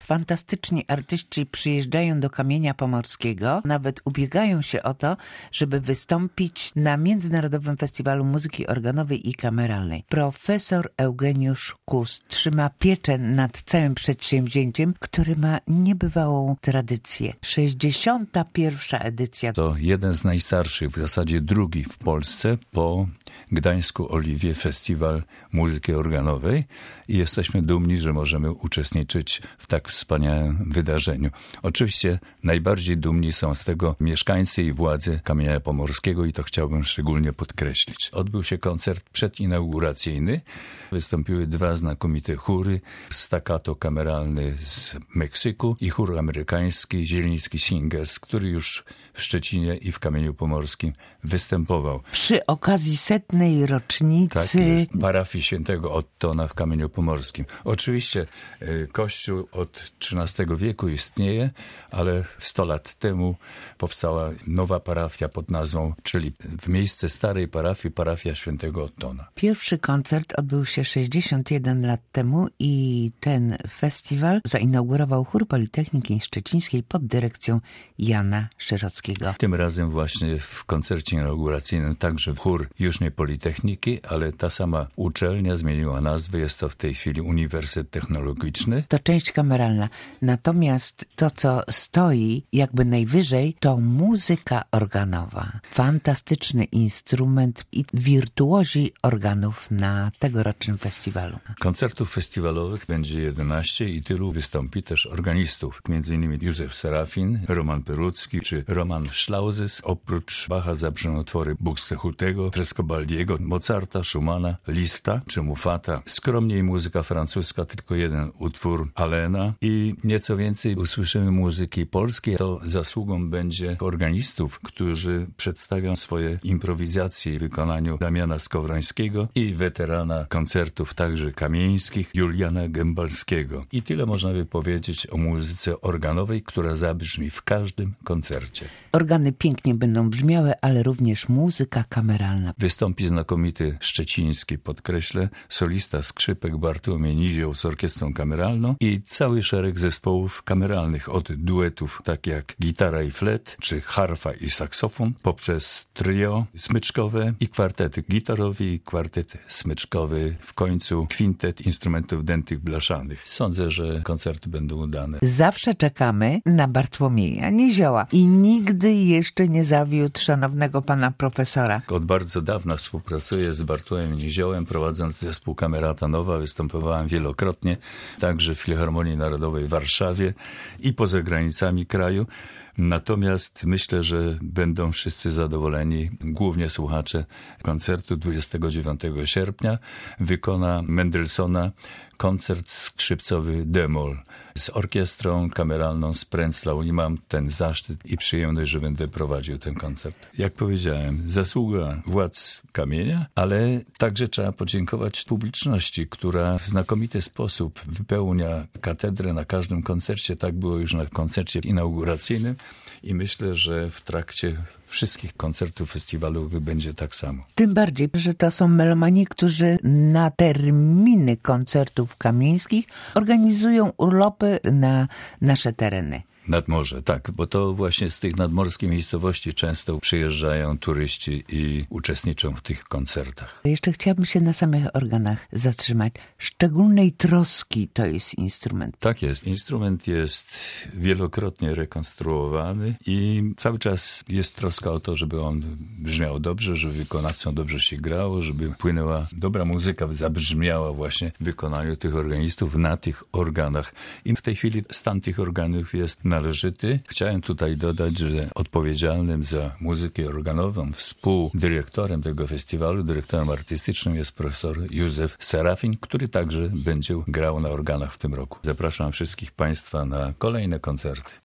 Fantastyczni artyści przyjeżdżają do Kamienia Pomorskiego, nawet ubiegają się o to, żeby wystąpić na Międzynarodowym Festiwalu Muzyki Organowej i Kameralnej. Profesor Eugeniusz Kus trzyma pieczę nad całym przedsięwzięciem, który ma niebywałą tradycję. 61. edycja. To jeden z najstarszych, w zasadzie drugi w Polsce po Gdańsku Oliwie Festiwal Muzyki Organowej i jesteśmy dumni, że możemy uczestniczyć w tak wspaniałym wydarzeniu. Oczywiście najbardziej dumni są z tego mieszkańcy i władze Kamienia Pomorskiego i to chciałbym szczególnie podkreślić. Odbył się koncert przedinauguracyjny. Wystąpiły dwa znakomite chóry, staccato kameralny z Meksyku i chór amerykański Zieliński Singers, który już w Szczecinie i w Kamieniu Pomorskim występował. Przy okazji 100. rocznicy... Tak jest, parafii świętego Ottona w Kamieniu Pomorskim. Oczywiście kościół od XIII wieku istnieje, ale 100 lat temu powstała nowa parafia pod nazwą, czyli w miejsce starej parafii, parafia świętego Ottona. Pierwszy koncert odbył się 61 lat temu i ten festiwal zainaugurował chór Politechniki Szczecińskiej pod dyrekcją Jana Szerockiego. Tym razem właśnie w koncercie inauguracyjnym także chór już nie Politechniki, ale ta sama uczelnia zmieniła nazwę. Jest to w tej chwili Uniwersytet Technologiczny. To część kameralna. Natomiast to, co stoi jakby najwyżej, to muzyka organowa. Fantastyczny instrument i wirtuozi organów na tegorocznym festiwalu. Koncertów festiwalowych będzie 11 i tylu wystąpi też organistów. Między innymi Józef Serafin, Roman Perucki czy Roman Szlauzes. Oprócz Bacha zabrzmią utwory Buxtehutego, Frescobaldiego, Mozarta, Schumana, Liszta czy Muffata. Skromniej muzyka francuska, tylko jeden utwór Allena i nieco więcej usłyszymy muzyki polskiej. To zasługą będzie organistów, którzy przedstawią swoje improwizacje w wykonaniu Damiana Skowrońskiego i weterana koncertów także kamieńskich Juliana Gębalskiego. I tyle można by powiedzieć o muzyce organowej, która zabrzmi w każdym koncercie. Organy pięknie będą brzmiały, ale również muzyka kameralna. Wystąpi znakomity szczeciński, podkreślę, solista skrzypek Bartłomiej Nizioł z orkiestrą kameralną i cały szereg zespołów kameralnych, od duetów takie jak gitara i flet, czy harfa i saksofon, poprzez trio smyczkowe i kwartety gitarowe i kwartet smyczkowy, w końcu kwintet instrumentów dętych blaszanych. Sądzę, że koncerty będą udane. Zawsze czekamy na Bartłomieja Nizioła i nigdy jeszcze nie zawiódł szanownego pana profesora. Od bardzo dawna współpracuję z Bartłomiejem Niziołem, prowadząc zespół Kamerata Nowa. Występowałem wielokrotnie, także w Filharmonii Narodowej w Warszawie i poza granicami kraju. Natomiast myślę, że będą wszyscy zadowoleni. Głównie słuchacze koncertu 29 sierpnia wykona Mendelssohna koncert skrzypcowy d-moll z orkiestrą kameralną z Prenzlau i mam ten zaszczyt i przyjemność, że będę prowadził ten koncert. Jak powiedziałem, zasługa władz Kamienia, ale także trzeba podziękować publiczności, która w znakomity sposób wypełnia katedrę na każdym koncercie. Tak było już na koncercie inauguracyjnym i myślę, że w trakcie wszystkich koncertów festiwalowych będzie tak samo. Tym bardziej, że to są melomani, którzy na terminy koncertów kamieńskich organizują urlopy na nasze tereny. Nad morze, tak, bo to właśnie z tych nadmorskich miejscowości często przyjeżdżają turyści i uczestniczą w tych koncertach. Jeszcze chciałabym się na samych organach zatrzymać. Szczególnej troski to jest instrument. Tak jest. Instrument jest wielokrotnie rekonstruowany i cały czas jest troska o to, żeby on brzmiał dobrze, żeby wykonawcom dobrze się grało, żeby płynęła dobra muzyka, zabrzmiała właśnie w wykonaniu tych organistów na tych organach. I w tej chwili stan tych organów jest należyty. Chciałem tutaj dodać, że odpowiedzialnym za muzykę organową, współdyrektorem tego festiwalu, dyrektorem artystycznym jest profesor Józef Serafin, który także będzie grał na organach w tym roku. Zapraszam wszystkich Państwa na kolejne koncerty.